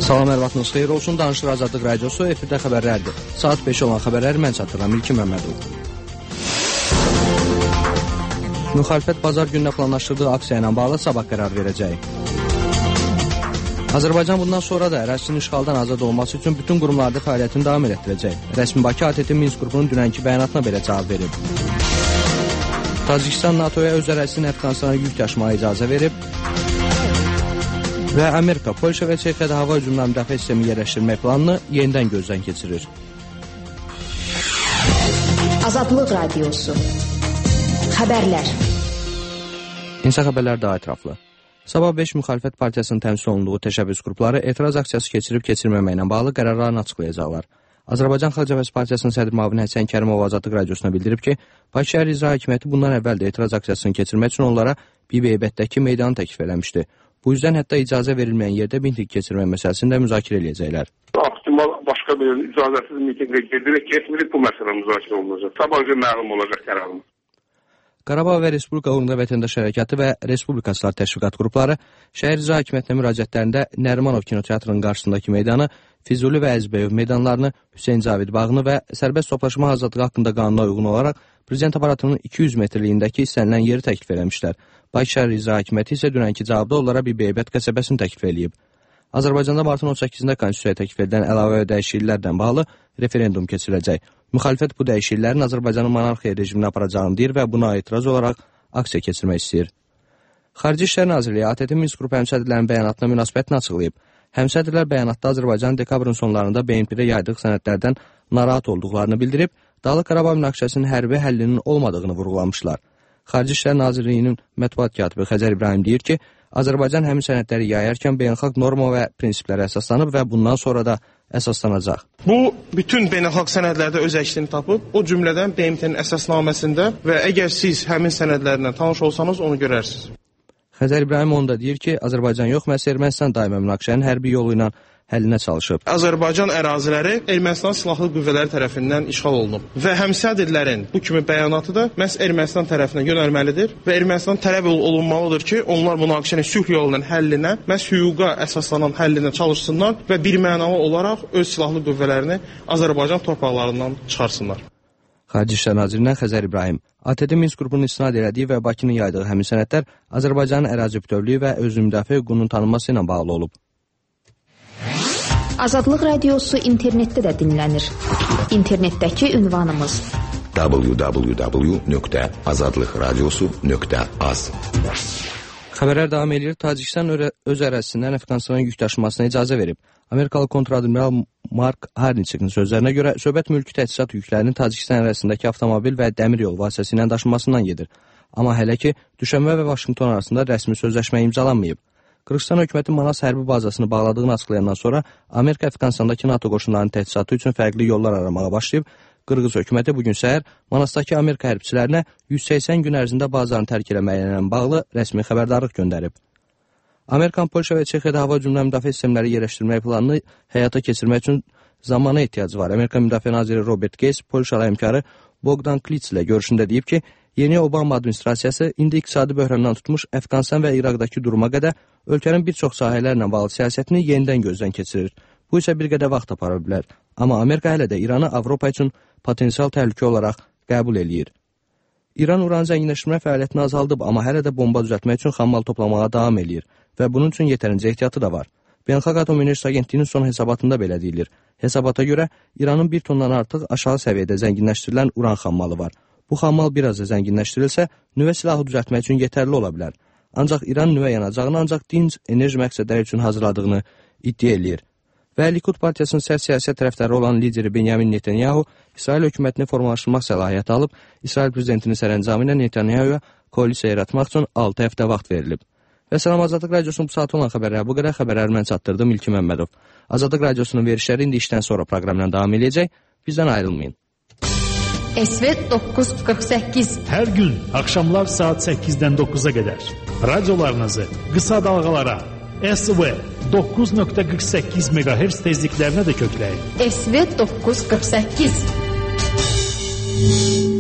Salam, hər vaxtınız xeyir olsun. Danışır Azadlıq Radiosu, efirdə xəbərlərdir. Saat 5 olan xəbərləri mən çatdıram, İlkin Məmmədov. Müxalifət bazar gününə planlaşdırdığı aksiya ilə bağlı sabah qərar verəcək. Azərbaycan bundan sonra da ərazisinin işğaldan azad olması üçün bütün qurumlarda fəaliyyətini davam etdirəcək. Rəsmi Bakı ATƏT Minsk qrupunun dünənki bəyanatına belə cavab verib. Tacikistan NATO-ya öz ərazisinin Əfqanistana yük daşımağa icazə verib. Və Amerika, Polşa və Çexiyada hava hücumlarına müdafiə sistemi yerləşdirmək planını yenidən gözdən keçirir. Azadlıq Radiosu. Xəbərlər. İnsan xəbərlər daha ətraflı. Sabah 5 müxalifət partiyasının təmsil olunduğu təşəbbüs qrupları etiraz aksiyası keçirib-keçirməməklə bağlı qərarlarını açıqlayacaqlar. Azərbaycan Xalq Cəbhəsi Partiyasının sədr müavini Həsən Kərimov Azadlıq Radiosuna bildirib ki, Bakı şəhər icra hakimiyyəti bundan əvvəl də etiraz aksiyasını keçirmək üçün onlara Bibiheybətdəki meydanı təklif eləmişdi. Bu yüzden hətta icazə verilməyən yerdə miting keçirmək məsələsini də müzakirə edəcəklər. Optimal başqa bir icazəsiz mitingə gedirək keçmirik, bu məsələ müzakirə olunacaq. Sabahca məlum olacaq qərarımız. Qarabağ və Respublika uğrunda vətəndaş hərəkatı və Respublikaçılar təşviqat qrupları şəhər icra hakimiyyətinə müraciətlərində Nərimanov kinoteatrının qarşısındakı meydanı, Füzuli və Əzbəyov meydanlarını, Hüseyn Cavid bağını və sərbəst toplaşma azadlığı haqqında qanuna uyğun olaraq prezident aparatının 200 metrliyindəki istənilən yeri təklif eləmişlər. Bakı şəhər icra hakimiyyəti isə dünənki cavabda onlara Bibiheybət qəsəbəsini təklif eləyib. Azərbaycanda martın 18-də konstitusiyaya təklif edilən əlavə və dəyişikliklərlə bağlı referendum keçiriləcək. Müxalifət bu dəyişikliklərin Azərbaycanın monarxiya rejimini aparacağını deyir və buna etiraz olaraq aksiya keçirmək istəyir. Xarici İşlər Nazirliyi ATƏT Minsk qrupu həmsədrlərinin bəyanatına münasibətini açıqlayıb. Həmsədrlər bəyanatda Azərbaycanın dekabrın sonlarında BMT-də yaydığı sənədlərdən narahat olduqlarını bildirib, Dağlıq Qarabağ münaqişəsinin hərbi həllinin olmadığını vurğulamışlar. Xarici İşlər Nazirliyinin mətbuat katibi Xəzər İbrahim deyir ki, Azərbaycan həmin sənədləri yayarkən beynəlxalq norma və prinsiplərə əsaslanıb və bundan sonra da əsaslanacaq. Bu, bütün beynəlxalq sənədlərdə öz əksini tapıb, o cümlədən BMT-nin əsasnaməsində və əgər siz həmin sənədlərlə tanış olsanız, onu görərsiniz. Xəzər İbrahim onu da deyir ki, Azərbaycan yox, məhz Ermənistan daimə münaqişənin hərbi yolu ilə həllinə çalışıb. Azərbaycan əraziləri Ermənistan silahlı qüvvələri tərəfindən işğal olunub və həmsədrlərin bu kimi bəyanatı da məhz Ermənistan tərəfinə yönəlməlidir və Ermənistan tələb olunmalıdır ki, onlar münaqişənin sülh yolunun həllinə, məhz hüquqa əsaslanan həllinə çalışsınlar və birmənalı olaraq öz silahlı qüvvələrini Azərbaycan torpaqlarından çıxarsınlar. Xarici İşlər Nazirindən Xəzər İbrahim. ATƏT Minsk qrupunun istinad elədiyi və Bakının yaydığı həmin sənədlər Azərbaycanın ərazi bütövlüyü və özünü müdafiə hüququnun tanınması ilə bağlı olub. Azadlıq Radiosu internetdə də dinlənir. İnternetdəki ünvanımız www.azadlıqradiosu.az. Xəbərlər davam edir. Tacikistan öz ərazisindən Əfqanistana yük daşımasına icazə verib. Amerikalı kontradmiral Mark Harniçekin sözlərinə görə söhbət mülki təchizat yüklərinin Tacikistan ərazisindəki avtomobil və dəmir yol vasitəsilə daşınmasından gedir. Amma hələ ki, Düşənbə və Vaşinqton arasında rəsmi sözləşmə imzalanmayıb. Qırğızstan hökuməti Manas hərbi bazasını bağladığını açıqlayandan sonra Amerika Əfqanistandakı NATO qoşunlarının təchizatı üçün fərqli yollar aramağa başlayıb. Qırğız hökuməti bugün səhər Manasdakı Amerika hərbçilərinə 180 gün ərzində bazarını tərk eləməklə bağlı rəsmi xəbərdarlıq göndərib. Amerikan, Polşa və Çexiyada hava hücumlarına müdafiə sistemləri yerləşdirmək planını həyata keçirmək üçün zamana ehtiyacı var. Amerika Müdafiə Naziri Robert Gates, Polşalı həmkarı Bogdan Klits ilə görüşündə deyib ki, yeni Obama administrasiyası indi iqtisadi böhrandan tutmuş Əfqanistan və İraqdakı duruma qədər ölkənin bir çox sahələrlə bağlı siyasətini yenidən gözdən keçirir. Bu isə bir qədər vaxt apara bilər. Amma Amerika hələ də İranı Avropa üçün potensial təhlükə olaraq qəbul eləyir. İran uran zənginləşdirmə fəaliyyətini azaldıb, amma hələ də bomba düzəltmək üçün xammal toplamağa davam eləyir və bunun üçün yetərincə ehtiyatı da var. Beynəlxalq Atom Enerjisi Agentliyinin son hesabatında belə deyilir. Hesabata görə İranın 1 tondan artıq aşağı səviyyədə zənginləşdirilən uran xammalı var. Bu xammal biraz da zənginləşdirilsə, nüvə silahı düzəltmək üçün yetərli ola bilər. Ancaq İran nüvə yanacağını ancaq dinc enerji məqsədləri üçün hazırladığını iddia eləyir. Və Likud partiyasının sərt siyasət tərəfdarı olan lideri Benyamin Netanyahu İsrail hökumətini formalaşdırmaq səlahiyyəti alıb, İsrail prezidentinin sərəncamı ilə Netanyahuya koalisiya yaratmaq üçün 6 həftə vaxt verilib. Və Salam Azadlıq Radiosunun bu saat olan xəbərləri bu qədər. Xəbərləri mən çatdırdım, İlkin Məmmədov. Azadlıq Radiosunun verişləri indi işdən sonra proqramla davam edəcək. Bizdən ayrılmayın. SV 948 Hər gün axşamlar saat 8-dən 9-a qədər radiolarınızı qısa dalğalara SV 9.48 MHz tezliklərinə də kökləyin. SV 948